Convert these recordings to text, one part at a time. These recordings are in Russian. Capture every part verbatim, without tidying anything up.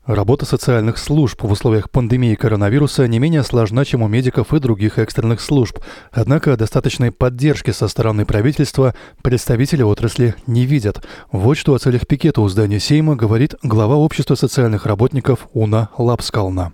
Работа социальных служб в условиях пандемии коронавируса не менее сложна, чем у медиков и других экстренных служб. Однако достаточной поддержки со стороны правительства представители отрасли не видят. Вот что о целях пикета у здания Сейма говорит глава общества социальных работников Уна Лапскална.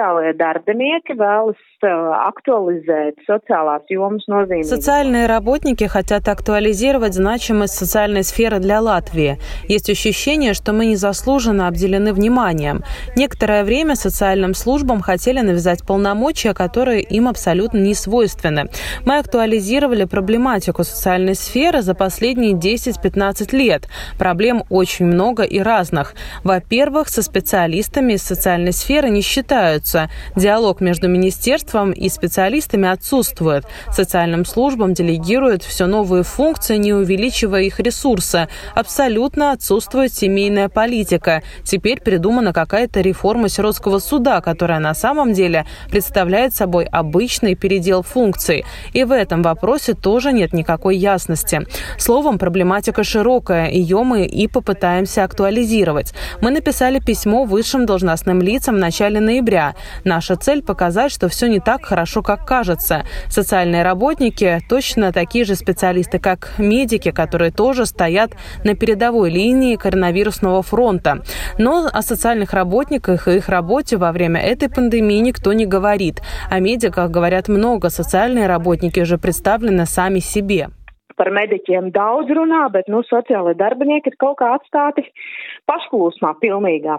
Социальные работники хотят актуализировать значимость социальной сферы для Латвии. Есть ощущение, что мы незаслуженно обделены вниманием. Некоторое время социальным службам хотели навязать полномочия, которые им абсолютно не свойственны. Мы актуализировали проблематику социальной сферы за последние десять-пятнадцать лет. Проблем очень много и разных. Во-первых, со специалистами из социальной сферы не считаются. Диалог между министерством и специалистами отсутствует. Социальным службам делегируют все новые функции, не увеличивая их ресурсы. Абсолютно отсутствует семейная политика. Теперь придумана какая-то реформа сиротского суда, которая на самом деле представляет собой обычный передел функций. И в этом вопросе тоже нет никакой ясности. Словом, проблематика широкая, ее мы и попытаемся актуализировать. Мы написали письмо высшим должностным лицам в начале ноября. Наша цель – показать, что все не так хорошо, как кажется. Социальные работники – точно такие же специалисты, как медики, которые тоже стоят на передовой линии коронавирусного фронта. Но о социальных работниках и их работе во время этой пандемии никто не говорит. О медиках говорят много, социальные работники же представлены сами себе. Par mediķiem daudz runā, bet nu, sociālai darbinieki ir kaut kā atstāti pašplūsmā pilnīgā.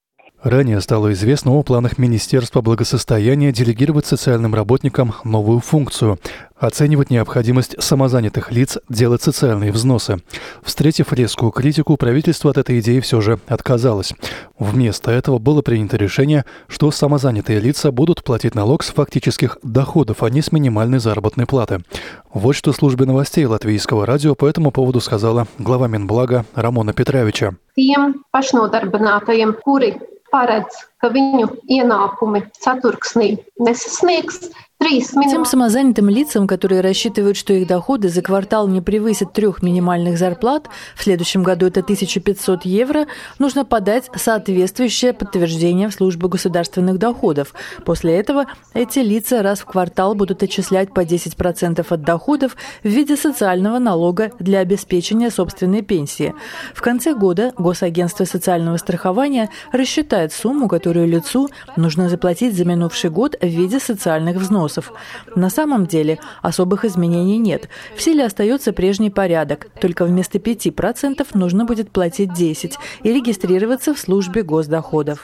Ранее стало известно о планах Министерства благосостояния делегировать социальным работникам новую функцию – оценивать необходимость самозанятых лиц делать социальные взносы. Встретив резкую критику, правительство от этой идеи все же отказалось. Вместо этого было принято решение, что самозанятые лица будут платить налог с фактических доходов, а не с минимальной заработной платы. Вот что службе новостей Латвийского радио по этому поводу сказала глава Минблага Рамона Петравича. Тiem pašnodarbinātajiem, kuri paredz, ka viņu ienākumi ceturksnī nesasniegs Тем самозанятым лицам, которые рассчитывают, что их доходы за квартал не превысят трех минимальных зарплат, в следующем году это тысяча пятьсот евро, нужно подать соответствующее подтверждение в службу государственных доходов. После этого эти лица раз в квартал будут отчислять по десять процентов от доходов в виде социального налога для обеспечения собственной пенсии. В конце года Госагентство социального страхования рассчитает сумму, которую лицу нужно заплатить за минувший год в виде социальных взносов. На самом деле особых изменений нет. В силе остается прежний порядок. Только вместо пяти процентов нужно будет платить десять процентов и регистрироваться в службе госдоходов.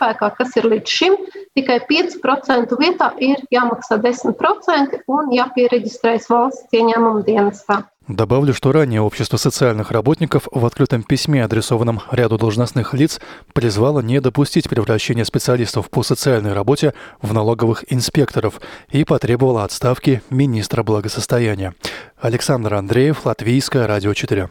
Добавлю, что ранее Общество социальных работников в открытом письме, адресованном ряду должностных лиц, призвало не допустить превращения специалистов по социальной работе в налоговых инспекторов и потребовало отставки министра благосостояния. Александр Андреев, Латвийское радио четыре.